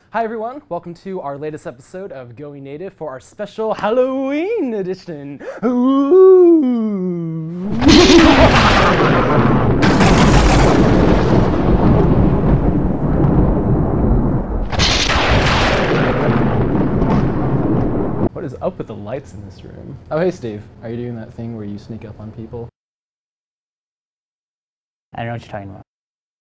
Hi everyone, welcome to our latest episode of Going Native for our special Halloween edition. Ooh. What is up with the lights in this room? Oh hey Steve, are you doing that thing where you sneak up on people? I don't know what you're talking about.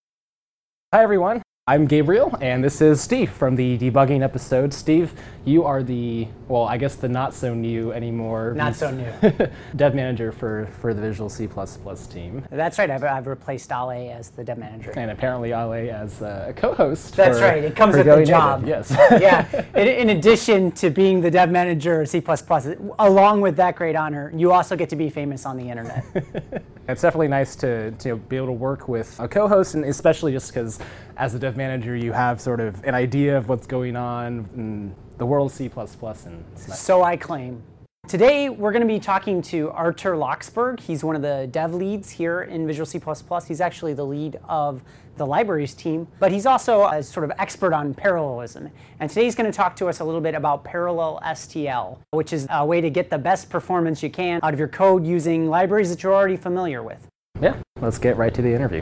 Hi everyone, I'm Gabriel, and this is Steve from the debugging episode. Steve, you are the not so new anymore. Not so new. Dev manager for the Visual C++ team. That's right, I've replaced Ale as the dev manager. And apparently Ale as a co-host. That's right, it comes with the job. Yes. Yeah, in addition to being the dev manager of C++, along with that great honor, you also get to be famous on the internet. It's definitely nice to be able to work with a co-host, and especially just because as a dev manager you have sort of an idea of what's going on in the world of C++. And it's nice. So I claim. Today we're going to be talking to Artur Loxberg. He's one of the dev leads here in Visual C++. He's actually the lead of the libraries team, but he's also a sort of expert on parallelism. And today he's going to talk to us a little bit about parallel STL, which is a way to get the best performance you can out of your code using libraries that you're already familiar with. Yeah, let's get right to the interview.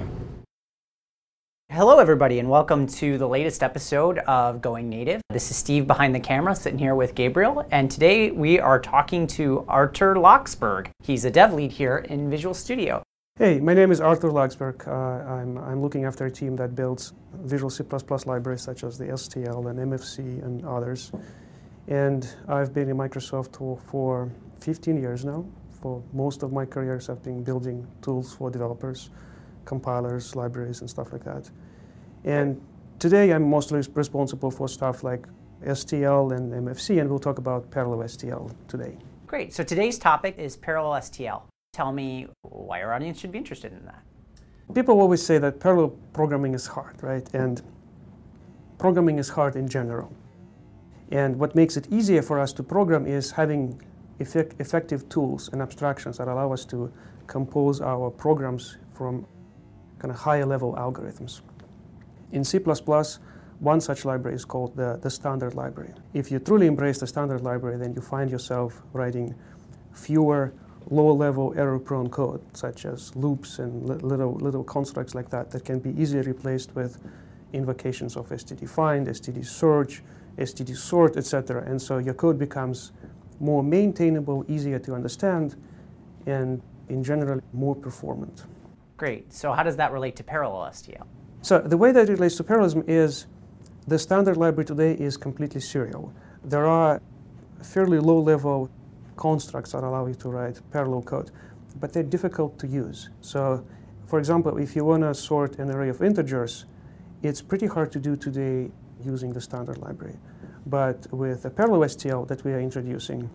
Hello everybody and welcome to the latest episode of Going Native. This is Steve behind the camera sitting here with Gabriel, and today we are talking to Artur Loxberg. He's a dev lead here in Visual Studio. Hey, my name is Artur Loxberg. I'm looking after a team that builds Visual C++ libraries such as the STL and MFC and others. And I've been in Microsoft for 15 years now. For most of my career, I've been building tools for developers, compilers, libraries, and stuff like that. And today I'm mostly responsible for stuff like STL and MFC, and we'll talk about parallel STL today. Great. So today's topic is parallel STL. Tell me why our audience should be interested in that. People always say that parallel programming is hard, right? And programming is hard in general. And what makes it easier for us to program is having effective tools and abstractions that allow us to compose our programs from kind of higher level algorithms. In C++, one such library is called the standard library. If you truly embrace the standard library, then you find yourself writing fewer low-level error-prone code, such as loops and little constructs like that can be easily replaced with invocations of std-find, std-search, std-sort, etc. And so your code becomes more maintainable, easier to understand, and in general, more performant. Great. So how does that relate to parallel STL? So the way that it relates to parallelism is the standard library today is completely serial. There are fairly low-level constructs that allow you to write parallel code, but they're difficult to use. So, for example, if you want to sort an array of integers, it's pretty hard to do today using the standard library. But with the parallel STL that we are introducing,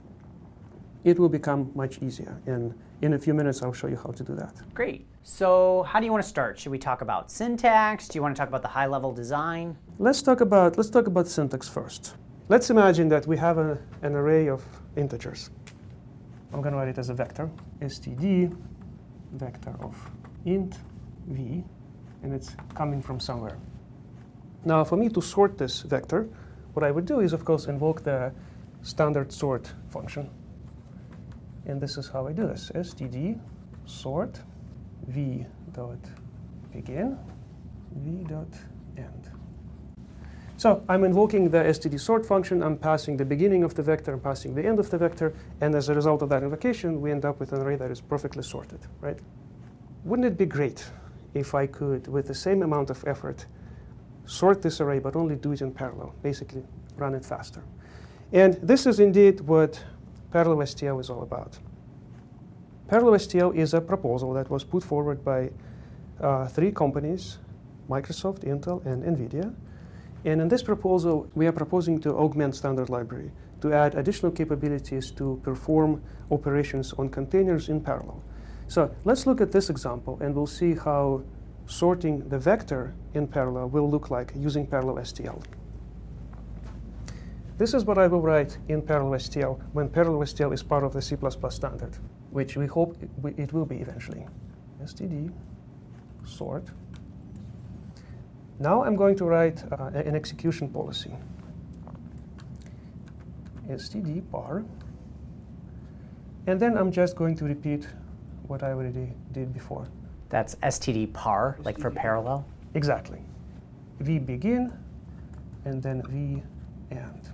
it will become much easier. And in a few minutes, I'll show you how to do that. Great. So how do you want to start? Should we talk about syntax? Do you want to talk about the high-level design? Let's talk about syntax first. Let's imagine that we have an array of integers. I'm going to write it as a vector, std, vector of int v, and it's coming from somewhere. Now, for me to sort this vector, what I would do is, of course, invoke the standard sort function. And this is how I do this. Std sort v dot begin, v dot end. So I'm invoking the std sort function. I'm passing the beginning of the vector, I'm passing the end of the vector, and as a result of that invocation, we end up with an array that is perfectly sorted, right? Wouldn't it be great if I could, with the same amount of effort, sort this array, but only do it in parallel, basically run it faster? And this is indeed what parallel STL is all about. Parallel STL is a proposal that was put forward by three companies, Microsoft, Intel, and NVIDIA. And in this proposal, we are proposing to augment standard library, to add additional capabilities to perform operations on containers in parallel. So let's look at this example, and we'll see how sorting the vector in parallel will look like using parallel STL. This is what I will write in parallel STL when parallel STL is part of the C++ standard, which we hope it will be eventually. Std sort. Now I'm going to write an execution policy. std par. And then I'm just going to repeat what I already did before. That's std par, like for parallel? Exactly. V begin, and then V end.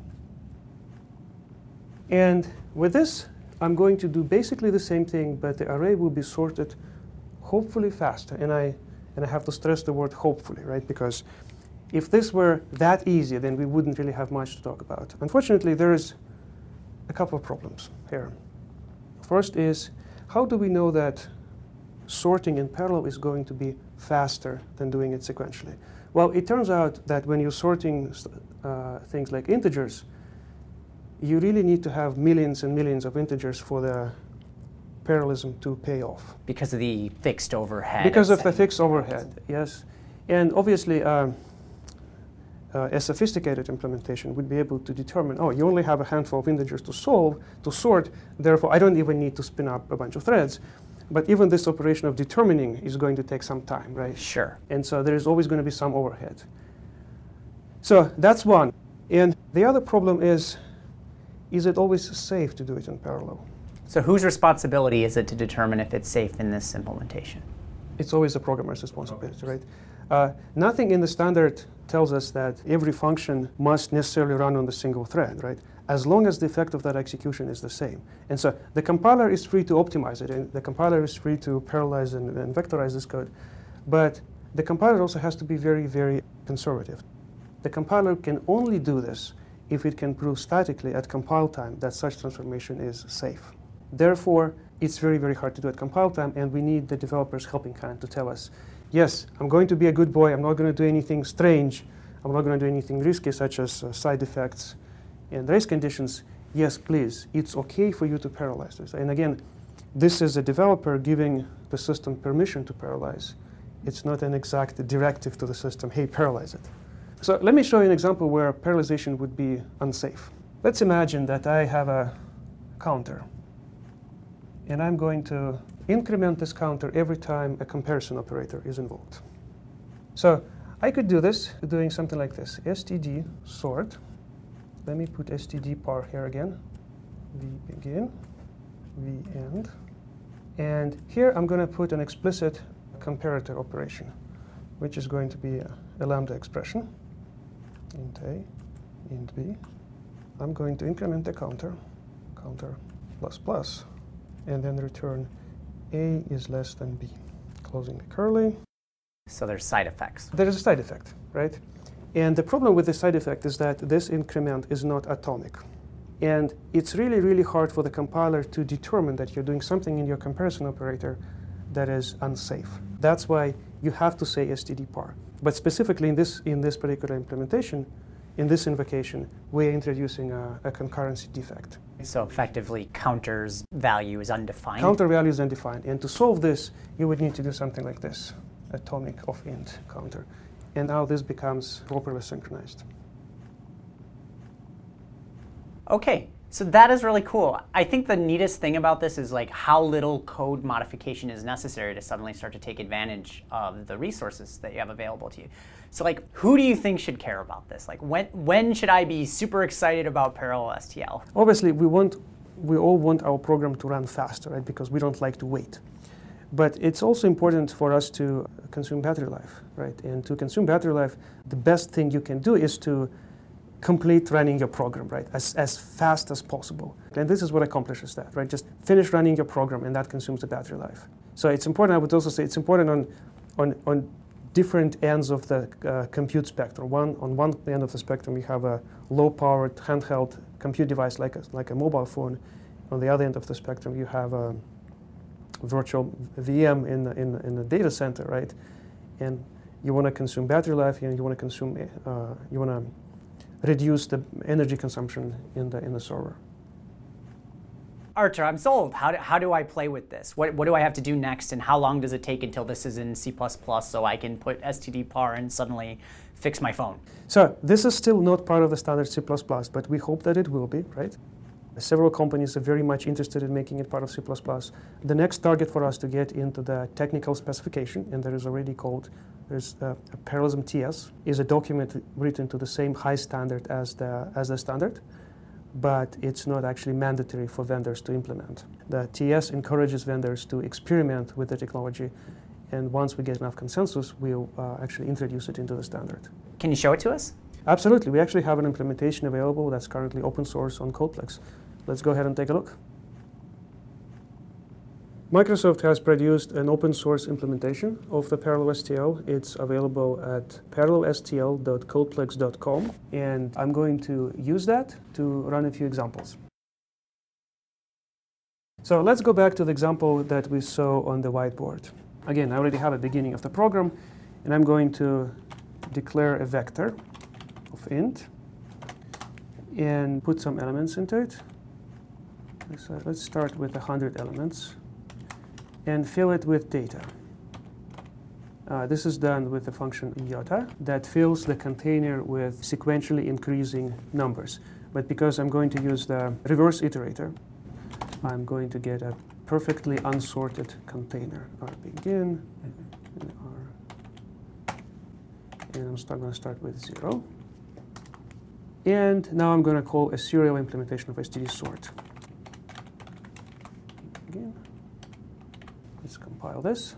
And with this, I'm going to do basically the same thing, but the array will be sorted hopefully faster. And I have to stress the word hopefully, right? Because if this were that easy, then we wouldn't really have much to talk about. Unfortunately, there is a couple of problems here. First is, how do we know that sorting in parallel is going to be faster than doing it sequentially? Well, it turns out that when you're sorting things like integers, you really need to have millions and millions of integers for the parallelism to pay off. Because of the fixed overhead. Because of the fixed overhead, yes. And obviously, a sophisticated implementation would be able to determine, oh, you only have a handful of integers to sort, therefore I don't even need to spin up a bunch of threads. But even this operation of determining is going to take some time, right? Sure. And so there is always going to be some overhead. So that's one. And the other problem is it always safe to do it in parallel? So whose responsibility is it to determine if it's safe in this implementation? It's always the programmer's responsibility, right? Nothing in the standard tells us that every function must necessarily run on the single thread, right? As long as the effect of that execution is the same. And so the compiler is free to optimize it, and the compiler is free to parallelize and vectorize this code. But the compiler also has to be very, very conservative. The compiler can only do this if it can prove statically at compile time that such transformation is safe. Therefore, it's very, very hard to do at compile time, and we need the developer's helping hand to tell us, yes, I'm going to be a good boy, I'm not going to do anything strange, I'm not going to do anything risky such as side effects and race conditions. Yes, please, it's okay for you to parallelize this. And again, this is a developer giving the system permission to parallelize. It's not an exact directive to the system, hey, parallelize it. So let me show you an example where parallelization would be unsafe. Let's imagine that I have a counter, and I'm going to increment this counter every time a comparison operator is invoked. So I could do this doing something like this, std sort. Let me put std par here again. V begin, V end. And here I'm going to put an explicit comparator operation, which is going to be a lambda expression, int a, int b. I'm going to increment the counter plus plus, and then return a is less than b, closing the curly. So there's side effects. There is a side effect, right? And the problem with the side effect is that this increment is not atomic. And it's really, really hard for the compiler to determine that you're doing something in your comparison operator that is unsafe. That's why you have to say std par. But specifically in this particular implementation, in this invocation, we're introducing a concurrency defect. So effectively, counter's value is undefined. Counter value is undefined. And to solve this, you would need to do something like this, atomic of int counter. And now this becomes properly synchronized. Okay, so that is really cool. I think the neatest thing about this is like how little code modification is necessary to suddenly start to take advantage of the resources that you have available to you. So like, who do you think should care about this? Like, when should I be super excited about parallel STL? Obviously, we all want our program to run faster, right? Because we don't like to wait. But it's also important for us to consume battery life, right? And to consume battery life, the best thing you can do is to complete running your program, right, as fast as possible. And this is what accomplishes that, right? Just finish running your program, and that consumes the battery life. So it's important, I would also say, it's important on different ends of the compute spectrum. On one end of the spectrum, you have a low-powered handheld compute device like a mobile phone. On the other end of the spectrum, you have a virtual VM in the data center, right? And you want to consume battery life, and you want to consume, you want to reduce the energy consumption in the server. Artur, I'm sold. How do I play with this? What do I have to do next, and how long does it take until this is in C++ so I can put std par and suddenly fix my phone? So this is still not part of the standard C++, but we hope that it will be, right? Several companies are very much interested in making it part of C++. The next target for us to get into the technical specification, and there is already code, there's a Parallelism TS, is a document written to the same high standard as the standard. but it's not actually mandatory for vendors to implement. The TS encourages vendors to experiment with the technology, and once we get enough consensus, we'll actually introduce it into the standard. Can you show it to us? Absolutely. We actually have an implementation available that's currently open source on CodePlex. Let's go ahead and take a look. Microsoft has produced an open source implementation of the Parallel STL. It's available at parallelstl.codeplex.com, and I'm going to use that to run a few examples. So let's go back to the example that we saw on the whiteboard. Again, I already have a beginning of the program, and I'm going to declare a vector of int and put some elements into it. So let's start with 100 elements and fill it with data. This is done with the function iota that fills the container with sequentially increasing numbers. But because I'm going to use the reverse iterator, I'm going to get a perfectly unsorted container. R begin, and I'm going to start with 0. And now I'm going to call a serial implementation of std sort. Again. Let's compile this.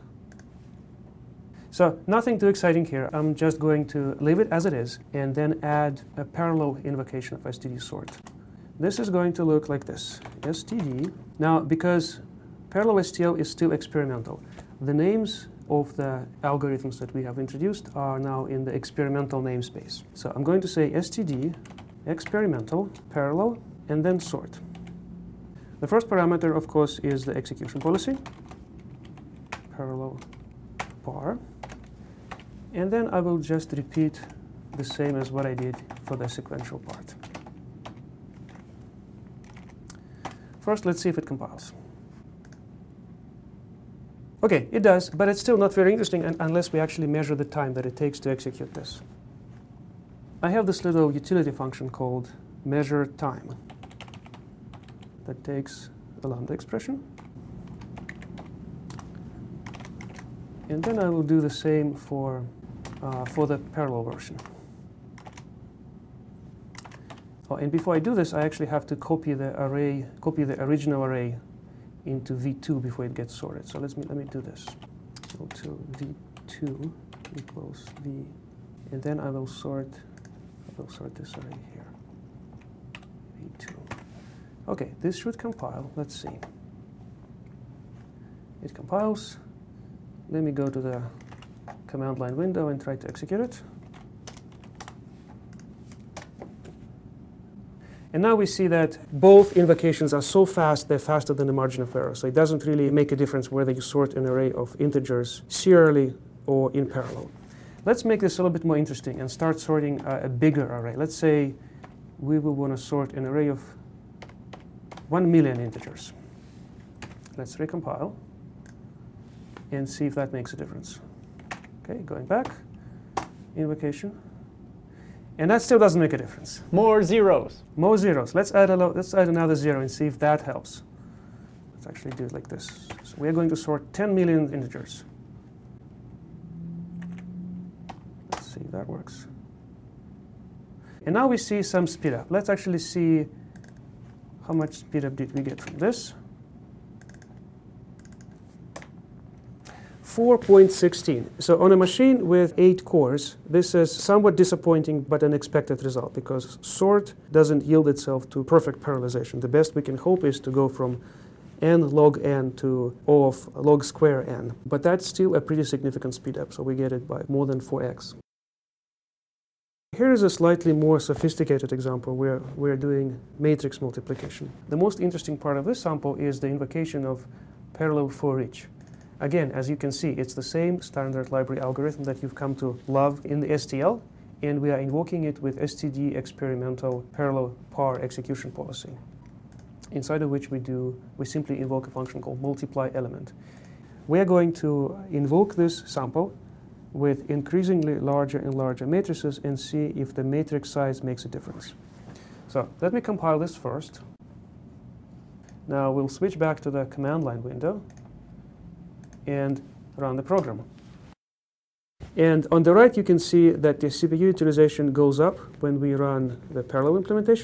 So nothing too exciting here. I'm just going to leave it as it is and then add a parallel invocation of std sort. This is going to look like this, std. Now, because Parallel STL is still experimental, the names of the algorithms that we have introduced are now in the experimental namespace. So I'm going to say std experimental parallel and then sort. The first parameter, of course, is the execution policy, parallel par. And then I will just repeat the same as what I did for the sequential part. First, let's see if it compiles. OK, it does, but it's still not very interesting unless we actually measure the time that it takes to execute this. I have this little utility function called measure time that takes a lambda expression. And then I will do the same for the parallel version. Oh, and before I do this, I actually have to copy the original array into V2 before it gets sorted. So let me do this. Go to V2 equals V, and then I will sort this array here. V2. OK, this should compile. Let's see. It compiles. Let me go to the command line window and try to execute it. And now we see that both invocations are so fast, they're faster than the margin of error. So it doesn't really make a difference whether you sort an array of integers serially or in parallel. Let's make this a little bit more interesting and start sorting a bigger array. Let's say we will want to sort an array of 1 million integers. Let's recompile and see if that makes a difference. OK, going back, invocation. And that still doesn't make a difference. More zeros. More zeros. Let's add another 0 and see if that helps. Let's actually do it like this. So we are going to sort 10 million integers. Let's see if that works. And now we see some speed up. Let's actually see how much speed up did we get from this. 4.16. So on a machine with 8 cores, this is somewhat disappointing but an expected result because sort doesn't yield itself to perfect parallelization. The best we can hope is to go from n log n to O of log square n. But that's still a pretty significant speed up, so we get it by more than 4x. Here is a slightly more sophisticated example where we're doing matrix multiplication. The most interesting part of this sample is the invocation of parallel for each. Again, as you can see, it's the same standard library algorithm that you've come to love in the STL, and we are invoking it with std experimental parallel par execution policy, inside of which we simply invoke a function called multiply element. We are going to invoke this sample with increasingly larger and larger matrices and see if the matrix size makes a difference. So let me compile this first. Now we'll switch back to the command line window and run the program. And on the right, you can see that the CPU utilization goes up when we run the parallel implementation.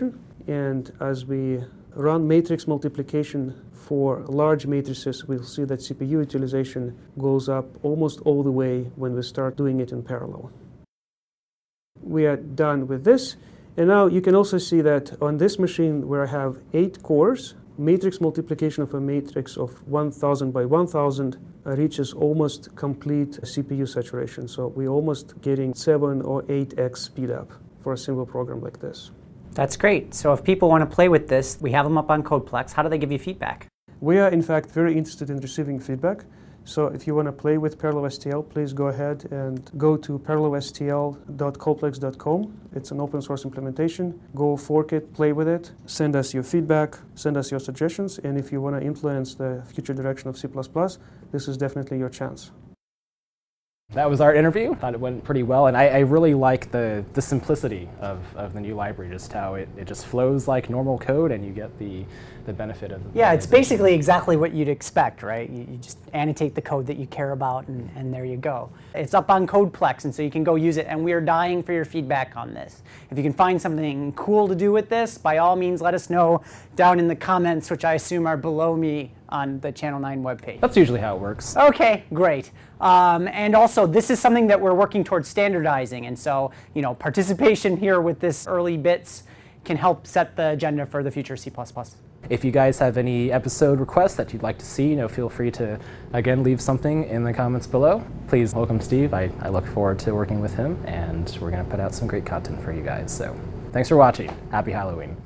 And as we run matrix multiplication for large matrices, we'll see that CPU utilization goes up almost all the way when we start doing it in parallel. We are done with this. And now you can also see that on this machine where I have 8 cores, matrix multiplication of a matrix of 1000 by 1000 reaches almost complete CPU saturation. So we're almost getting 7 or 8x speed up for a single program like this. That's great. So if people want to play with this, we have them up on CodePlex. How do they give you feedback? We are, in fact, very interested in receiving feedback. So if you want to play with ParallelSTL, please go ahead and go to parallelstl.codeplex.com. It's an open source implementation. Go fork it, play with it, send us your feedback, send us your suggestions, and if you want to influence the future direction of C++, this is definitely your chance. That was our interview. I thought it went pretty well, and I really like the simplicity of the new library, just how it just flows like normal code, and you get the benefit of the Yeah, it's basically exactly what you'd expect, right? You just annotate the code that you care about, and there you go. It's up on CodePlex, and so you can go use it, and we are dying for your feedback on this. If you can find something cool to do with this, by all means, let us know down in the comments, which I assume are below me on the Channel 9 webpage. That's usually how it works. Okay, great. And also, this is something that we're working towards standardizing, and so participation here with this early bits can help set the agenda for the future C++. If you guys have any episode requests that you'd like to see, feel free to, again, leave something in the comments below. Please welcome Steve. I look forward to working with him, and we're going to put out some great content for you guys. So thanks for watching. Happy Halloween.